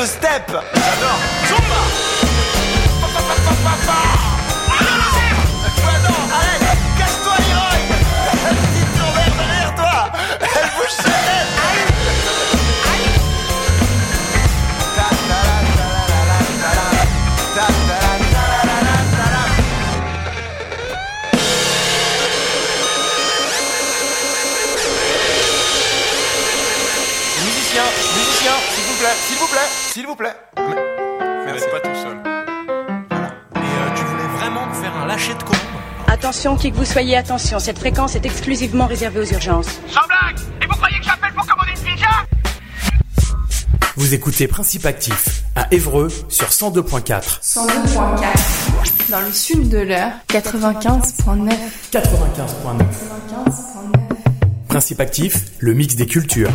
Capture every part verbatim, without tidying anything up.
de step. J'adore. Zumba. Arrête, casse-toi l'héroïne. Elle petite tourelle derrière toi. Elle bouge sa tête. Musicien, musicien, s'il vous plaît, s'il vous plaît, s'il vous plaît. Mais Merci. vous n'êtes pas tout seul. Voilà. Et euh, tu voulais vraiment me faire un lâcher de con. Attention, qui que vous soyez, attention, cette fréquence est exclusivement réservée aux urgences. Sans blague. Et vous croyez que j'appelle pour commander une pizza? Vous écoutez Principe Actif à Évreux sur cent deux point quatre. cent deux point quatre. Dans le sud de l'heure, quatre-vingt-quinze point neuf. quatre-vingt-quinze point neuf. quatre-vingt-quinze point neuf. Principe Actif, le mix des cultures.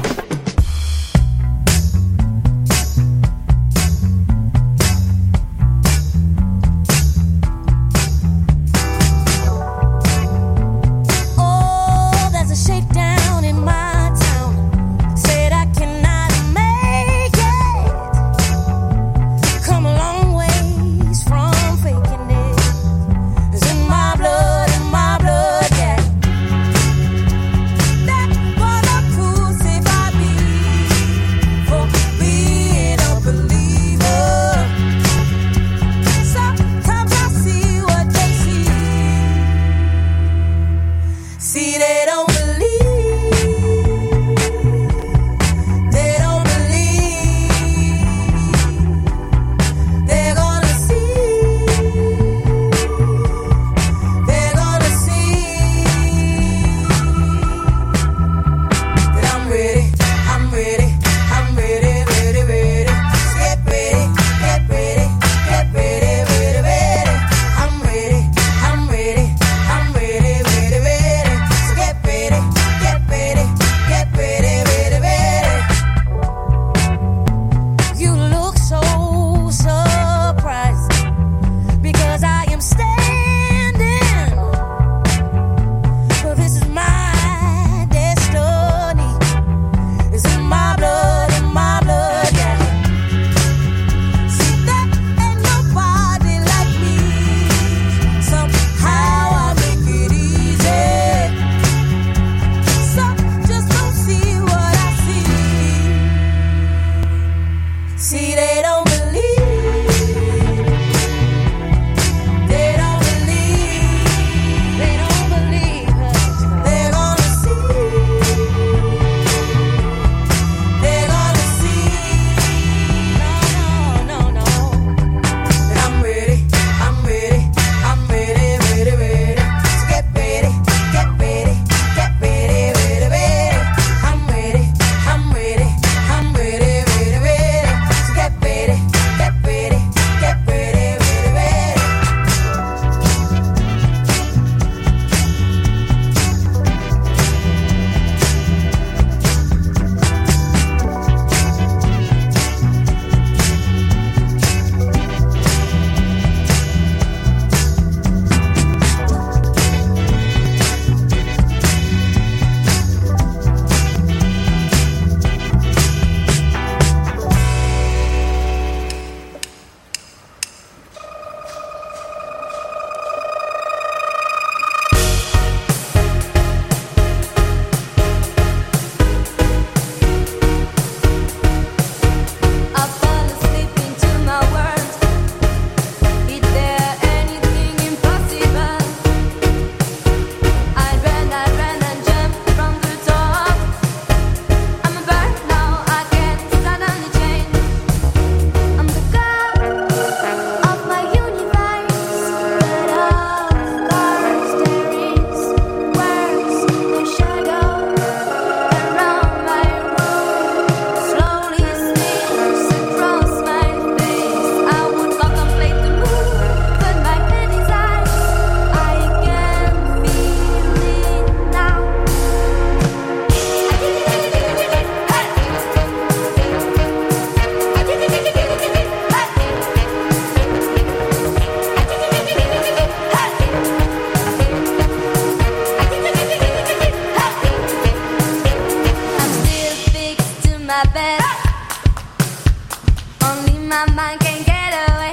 my mind can't get away.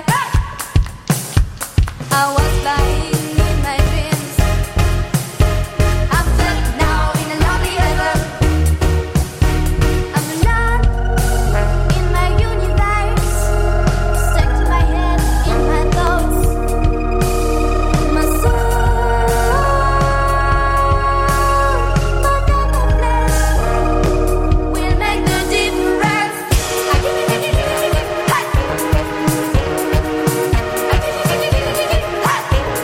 I was flying in my dreams. I'm stuck now in a lonely river. I'm alone in my universe, stuck to my head, in my thoughts, my soul, but not my flesh will make the difference. I give it, give it, give it, give it, hey. I give it, give it, give it, give it, hey.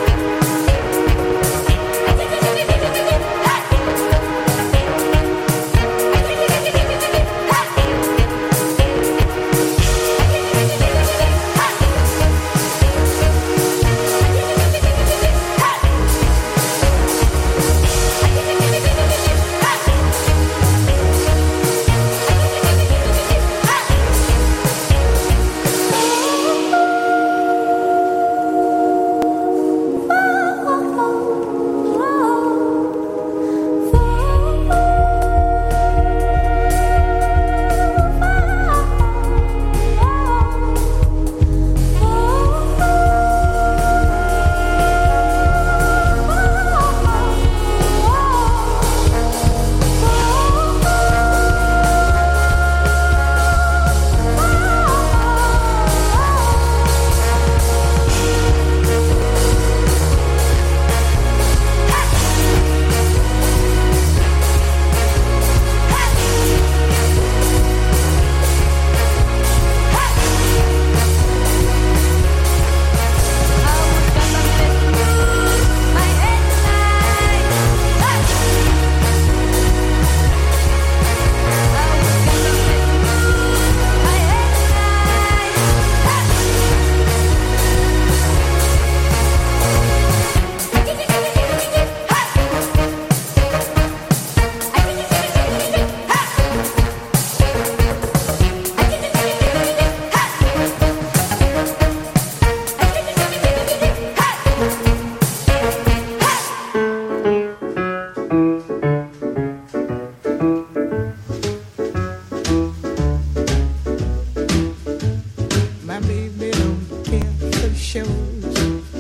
My baby don't care for shows.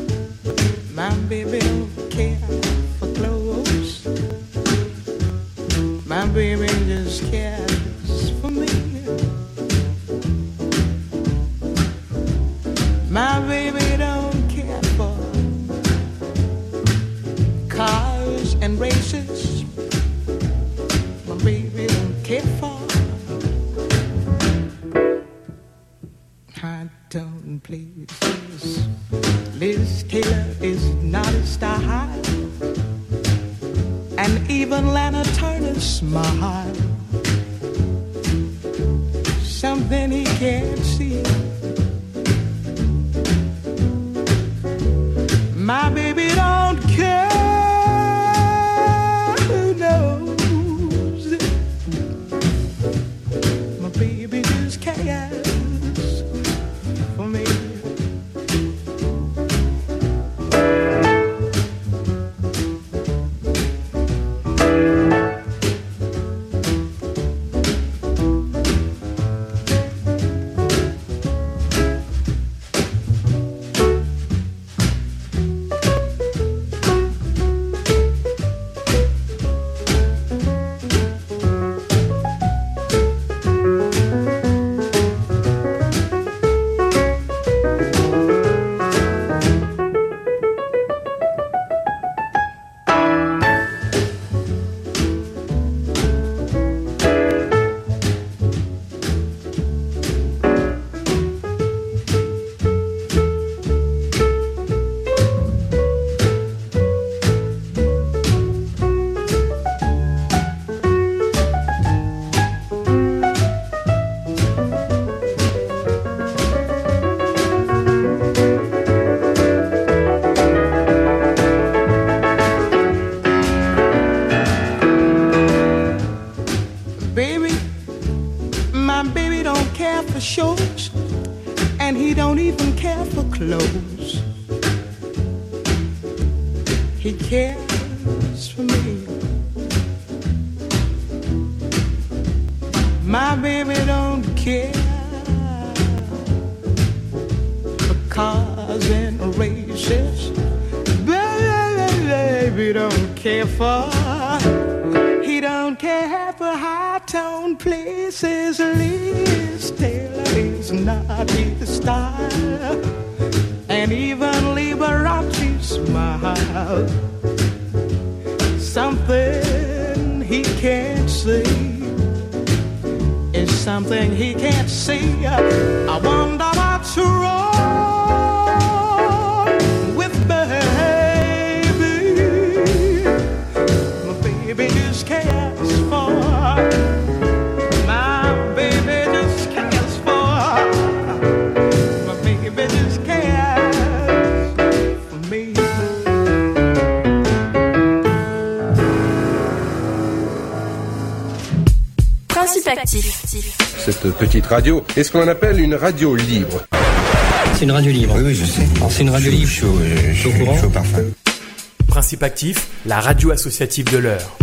My baby don't care for clothes. My baby just cares for me. My baby don't care for cars and races. My baby don't care for high tone places. Liz Taylor is not a style, and even Lana Turner's smile, something he can't see. My baby don't care who knows. My baby just cares for me. Baby, my baby don't care for shows, and he don't even care for clothes. He cares for me. My baby don't care races. Baby don't care for. He don't care for high-tone places. Liz Taylor is not his style, and even Liberace smile. Something he can't see is something he can't see. I wonder what's wrong with baby. My baby just cares for. My baby just cares for. My baby just cares for me. Principe actif. Cette petite radio est ce qu'on appelle une radio libre. C'est une radio libre. Oui, oui, je sais. Alors, c'est une radio libre. Chaud, euh, chaud, Au courant. chaud parfum. Principe actif, la radio associative de l'heure.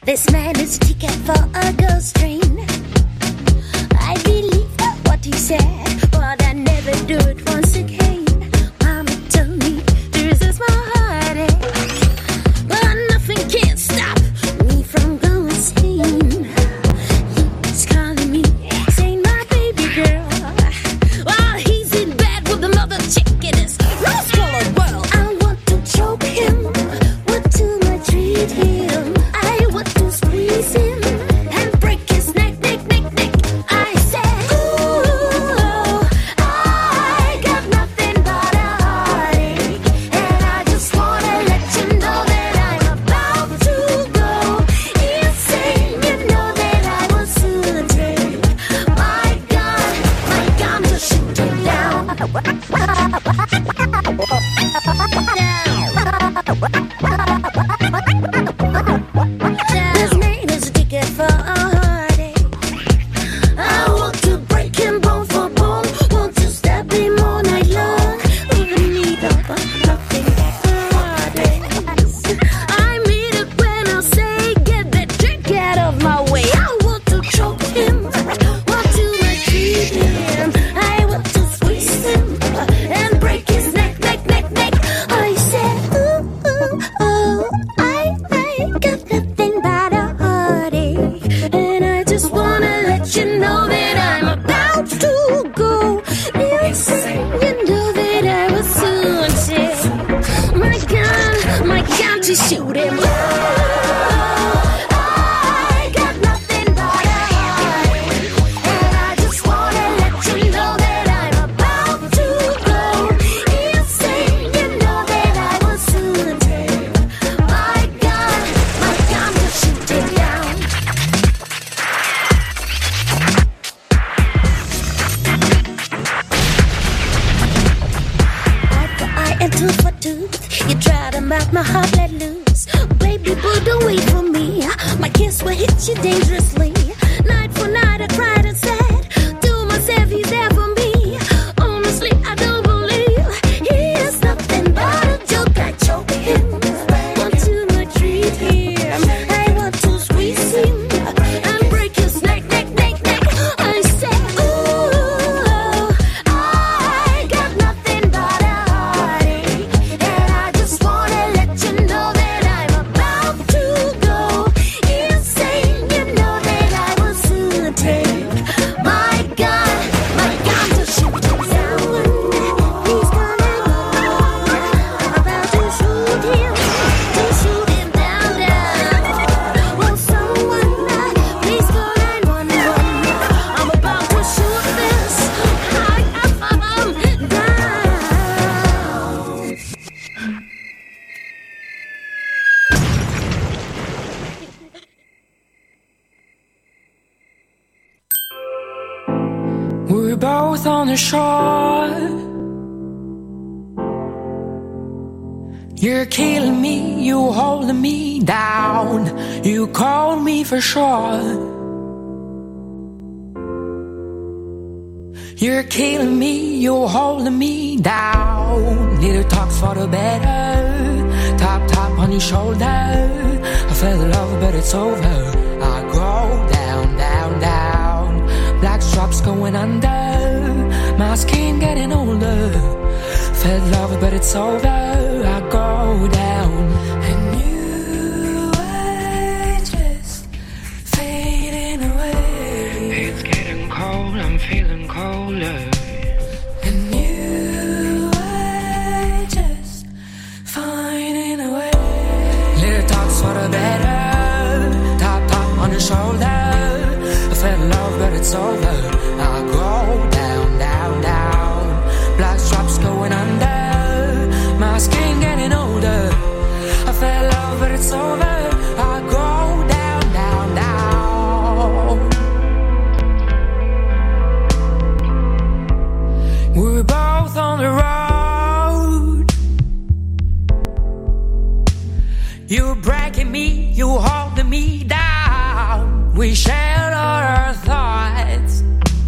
This man is a ticket for a ghost train. I believe what he said, but I never do it once again. Mama told me this is my heartache, but nothing can stop me from going insane. He's calling me, saying my baby girl, while he's in bed with another chick in his rose-colored world. I want to choke him, what too much treat him. I want to squeeze him and break his neck, neck, neck, neck. I said, ooh, I got nothing but a heartache, and I just wanna let you know that I'm about to go insane. You know that I will soon take my gun, my gun to shoot him down. This man is a ticket for a heartache. I want to break him bone for bone, want to stab him all night long. Even need up nothing but heartaches. I mean it when I say get that trick out of my way. I want to choke him, want to maltreat him. I want to squeeze him and break his neck, neck, neck, neck. I said, ooh, ooh, oh, I, I got nothing but a heartache, and I just wanna let you know that I'm about to go insane. You know that I will soon take my gun, my gun to shoot him. I got nothing but a heartache, and I just wanna let you know that I'm about to go insane. You know that I will soon take my gun, my gun to shoot him down. Eye for eye and tooth for tooth. You try to melt my heart, let loose. Baby boo, don't wait for me. My kiss will hit you dangerously. Night for night I cried and said to myself, he's there for me. Honestly, I don't believe he is nothing but a joke. I choke him, want to maltreat him. I want to squeeze him and break his neck, neck, neck, neck. I said, ooh, I got nothing but a heartache, and I just wanna let you know that I'm about to go insane. You know that I will soon take my gun, my gun to shoot him down. He's gonna go, about to shoot him, to shoot him down, down. Will someone please call nine one one? I'm about to shoot this I am down. We're both on the shore. You're killing me, you holding me down. You called me for sure. You're killing me, you holding me down. Little talks for the better. Tap, tap on your shoulder. I fell in love, but it's over. I go down, down, down. Black straps going under. My skin getting older. Fell in love, but it's over. I go down. And you were just fading away. It's getting cold, I'm feeling colder. And you were just finding a way. Little talks for the better. Tap, tap on the shoulder. I fell in love, but it's over. I go down, down, down. Black straps going under. My skin getting older. I fell in love, but it's over. I go down, down, down. We're both on the road. You're breaking me, you holding me down. We shared all our thoughts.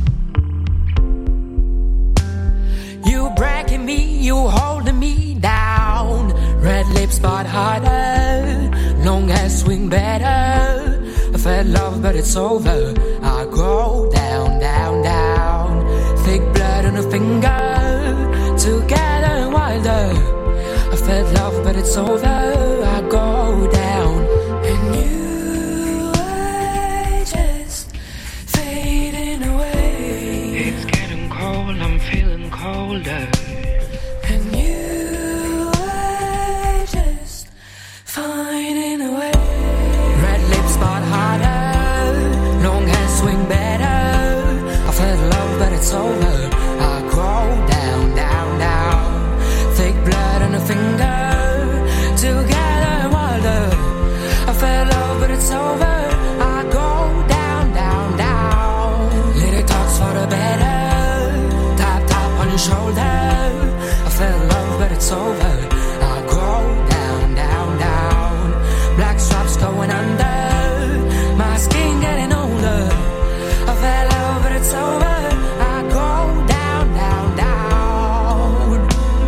You breaking me, you holding me down. Red lips but harder, long hair swing better. felt love, but it's over. I go down, down, down. Thick blood on a finger, together and wilder. I felt love, but it's over. I go down, and you are just fading away. It's getting cold, I'm feeling colder. And you are just finding a way. Red lips spot harder, long hair swing better. I felt love, but it's over. I go down, down, down. Thick blood on a finger, together and wilder. I felt love, but it's over. I go down, down, down. Little talks for the better. Tap, tap on your shoulder. I felt love, but it's over. I go down, down, down. Black straps going under. My skin getting older. I felt love, but it's over. I go down, down, down.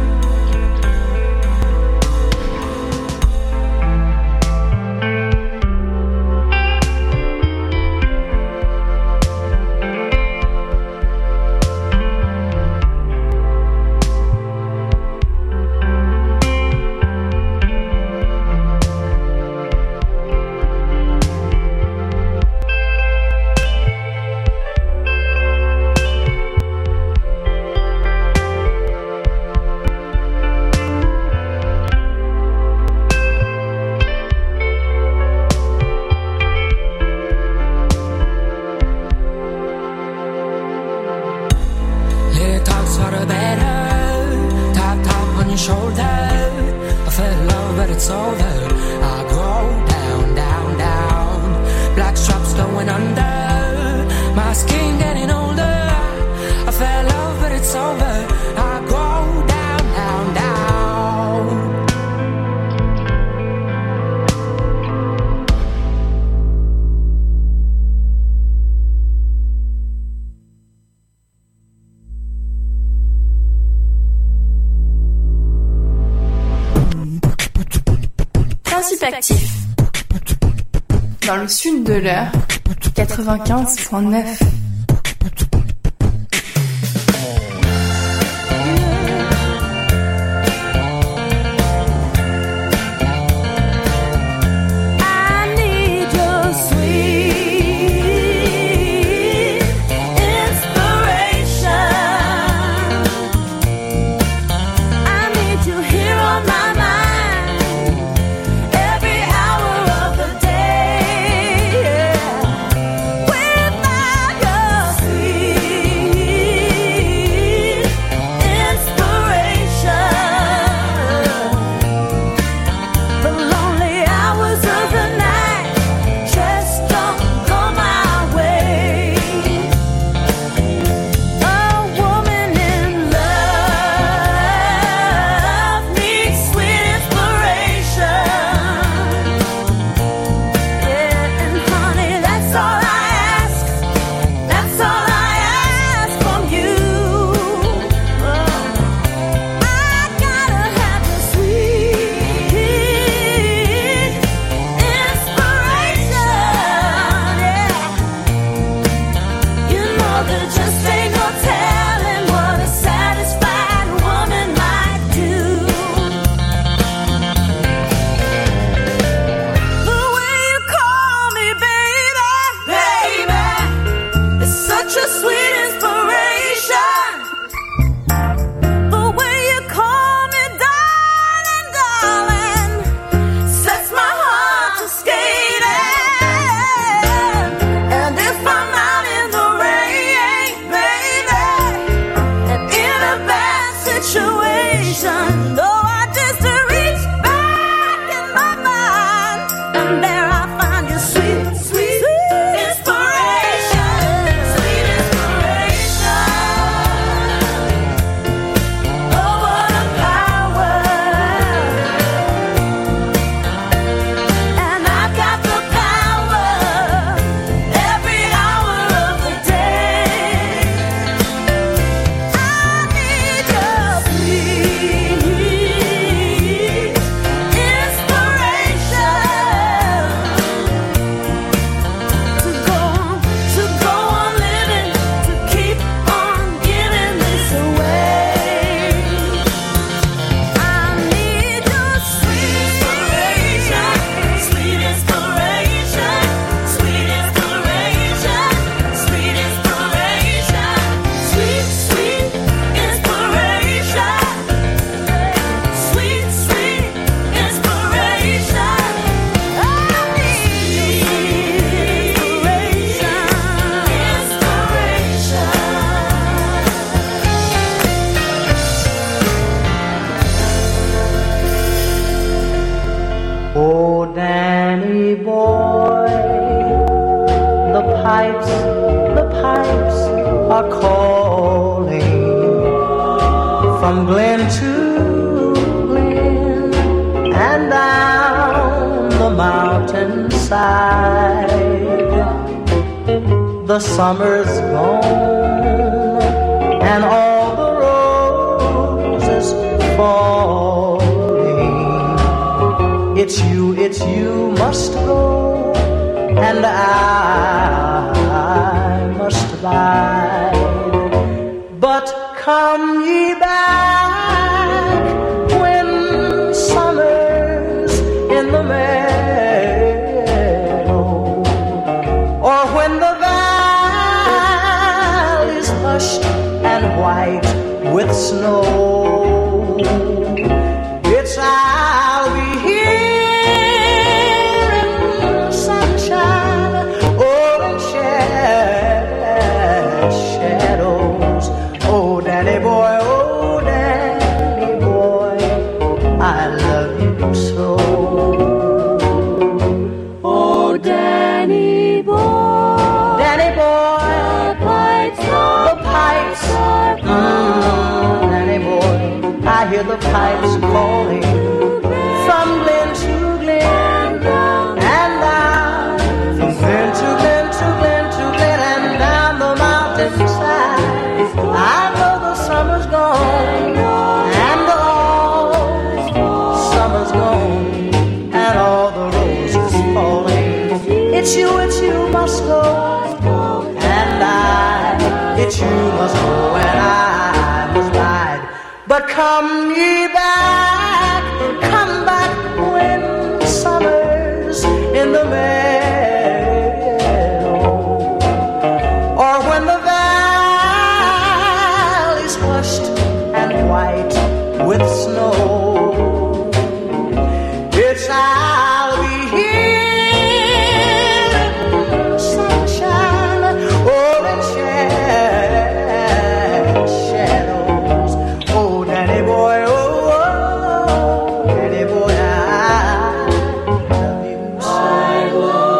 Little talks for the better. Tap, tap on your shoulder. I felt love, but it's over. I go down, down, down. Black straps going under. My skin getting older. I felt love, but it's over. I go down, down, down. Principe actif. Dans le sud de l'heure, quatre-vingt-quinze virgule neuf. Without your pipes, the pipes are calling from glen to glen and down the mountainside. The summer's gone and all the roses falling. It's you, it's you must go, and I must abide. But come ye back when summer's in the meadow, or when the valley's hushed and white with snow. It's I'll be here in the sunshine, or in shadows. Oh, Danny boy, oh, Danny boy, I love you so. Oh, Danny boy, Danny boy, the pipes are, the pipes are mm, Danny boy, I hear the pipes calling from glen to glen and down, from glen to glen to glen to glen and down the mountainside. I know the summer's gone and all summer's gone and all the roses falling. It's you, it's you must go, and I, it's you must go, and I must ride. But come ye back, come back when summer's in the May.